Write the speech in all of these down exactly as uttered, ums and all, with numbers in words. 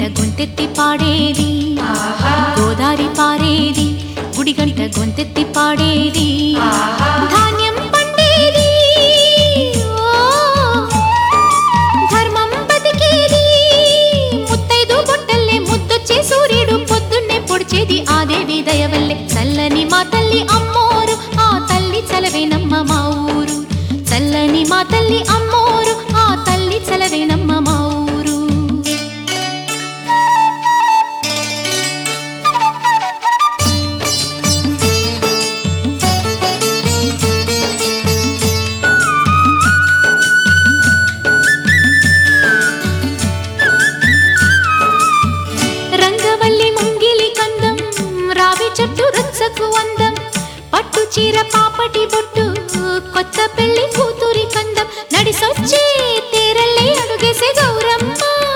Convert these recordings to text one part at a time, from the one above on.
గుడిగంట గొంతెత్తి పాడేది గోదారి పారేది గుడిగంట గొంతెత్తి పాడేది ధాన్యం పండేది ధర్మం బతికేది ముత్తైదు బొట్టల్లే ముద్దొచ్చే సూర్యుడు పొద్దున్నే పొడిచేది ఆ దేవి దయవల్లే చల్లని మా తల్లి అమ్మోరు ఆ తల్లి చలవేనమ్మ మా ఊరు చల్లని మా తల్లి అమ్మోరు ఆ తల్లి చలవేనమ్మ మా ఊరు రంగవల్లి ముంగిలి కందం రావి చెట్టు రచ్చకు అందం పట్టు చీర పాపటి బొట్టు కొత్త పెళ్లి కూతురి కందం నడిసొచ్చే తేరల్లే అడుగేసే గౌరమ్మ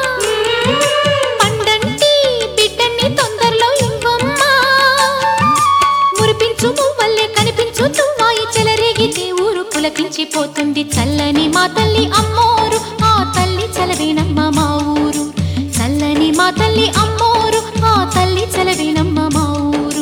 పండంటి బిడ్డన్ని తొందరలో ఇవ్వమ్మ మురిపించు మువ్వల్లే కనిపించు తుమ్మాయి చెలరేగితే ఊరు పులకించిపోతుంది చల్లని మా తల్లి అమ్మోరు ఆ తల్లి చలవేనమ్మ మా ఊరు చల్లని మా తల్లి అమ్మోరు ఆ తల్లి చలవేనమ్మ మా ఊరు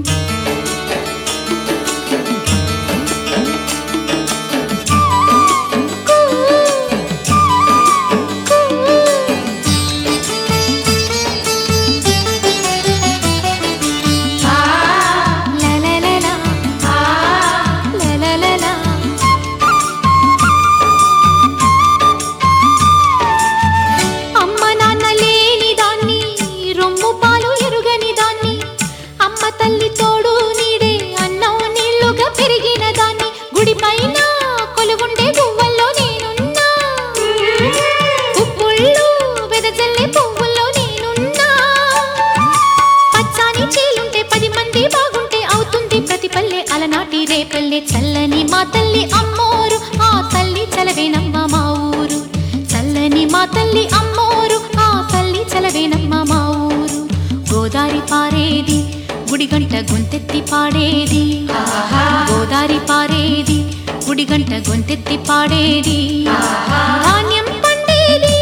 తల్లి తోడు నీడే అన్నం నీళ్లుగా పెరిగిన దాన్ని గుడి పైన కొలువుండే గువ్వల్లో నేనున్నా పువ్వుళ్ళు వెదజల్లే పువ్వుల్లో నేనున్నా పచ్చాని చీలుంటే పది మంది బాగుంటే అవుతుంది ప్రతి పల్లె అలనాటి రేపల్లె చల్లని మా తల్లి అమ్మోరు ఆ తల్లి చలవేనమ్మ మా ఊరు చల్లని మా తల్లి అమ్మోరు ఆ తల్లి చలవేనమ్మ మా ఊరు గోదారి పారేది గుడిగంట గొంతెత్తి పాడేది గోదారి పారేది గుడిగంట గొంతెత్తి పాడేది ధాన్యం పండేది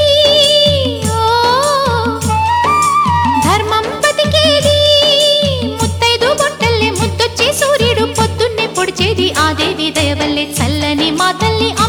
ధర్మం బతికేది ముత్తైదు బొట్టల్లే ముద్దొచ్చే సూర్యుడు పొద్దున్నే పొడిచేది ఆ దేవి దయవల్లే చల్లని మా తల్లి